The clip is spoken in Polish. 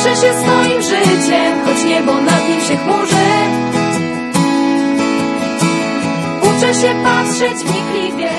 Cieszę się swoim życiem, choć niebo nad nim się chmurzy. Uczę się patrzeć wnikliwie